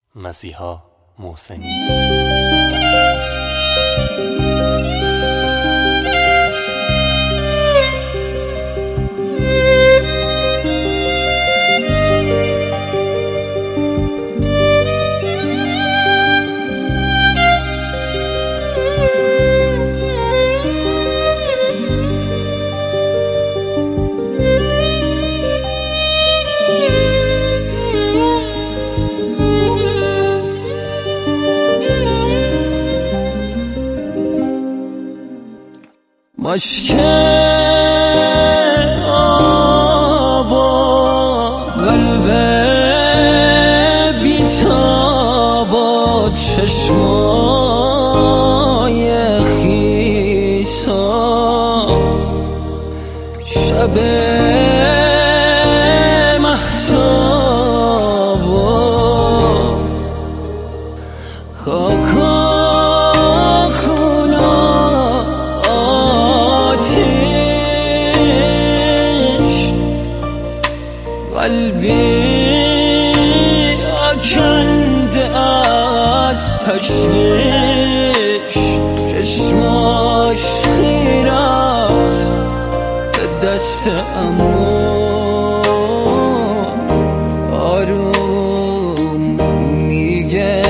مسیحا محسنی. مشک آب و قلب بی‌تاب و چشمای خیسا، شب مهتاب و خاک قلبی آکنده از تشویش، چشماش خیره است به دست عمو، آروم میگه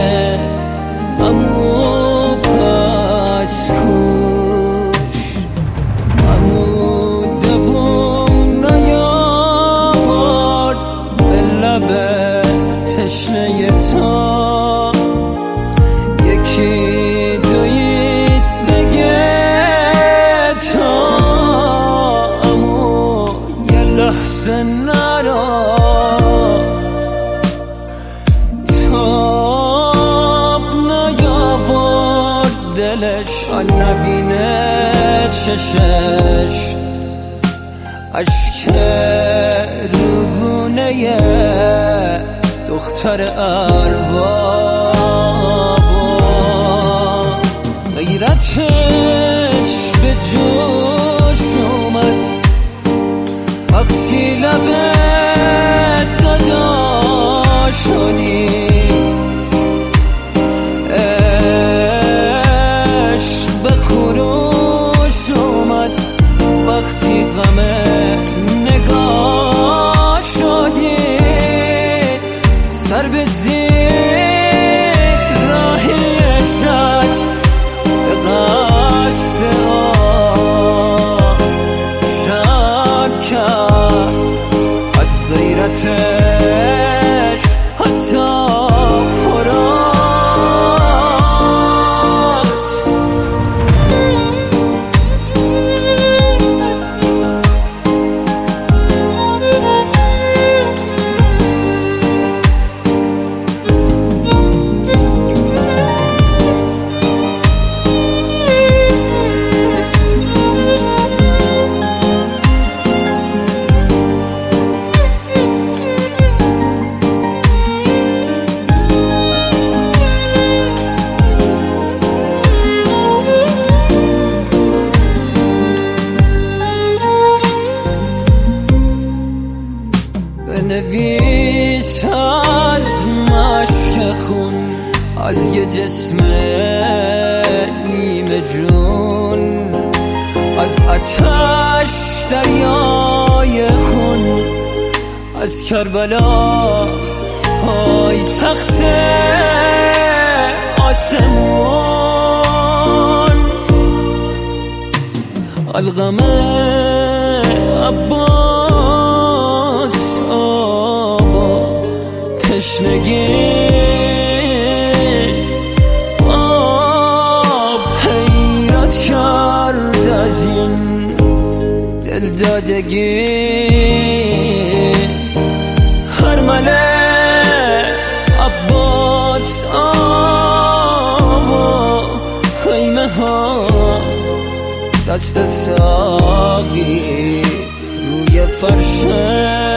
عمو پس کوش، عمو تشنه تا یکی دوید بگه تا امو یه لحظه نرا، تاب نیاورد دلش نبینه چشش، اشک روگونه دختر ارباب، غیرتش به جوش اومد وقتی لبت دادا شدی، عشق به خروش اومد وقتی غم نگاه شدی، سر به زیر راهی شد به قصد شب کرد از غیرتش حتی فرات. بنویس از مشک خون از یه جسم نیمه جون، از آتش دریای خون، از کربلا پای تخت آسمون، الغم عباس آبا تشنگی آب حیرت کرد از این دلدادگی، هرمله عباس آبا خیمه ها دست ساقی روی فرش